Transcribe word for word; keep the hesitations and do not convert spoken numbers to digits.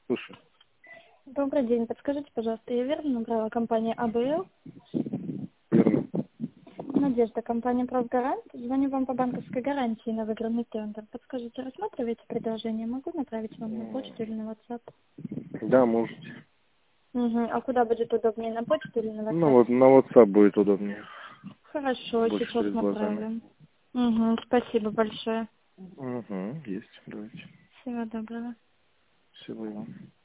Слушай. Добрый день. Подскажите, пожалуйста, я верно набрала компанию АБЛ? Верно. Надежда, компания «Правгарант». Звоню вам по банковской гарантии на выигранный тендер. Подскажите, рассматриваете предложение? Могу направить вам на почту или на WhatsApp? Да, можете. Угу. А куда будет удобнее, на почту или на WhatsApp? Ну вот на WhatsApp будет удобнее. Хорошо, Больше сейчас через глазами. направим. Угу. Спасибо большое. Угу, есть. Давайте. Всего доброго. Всего вам.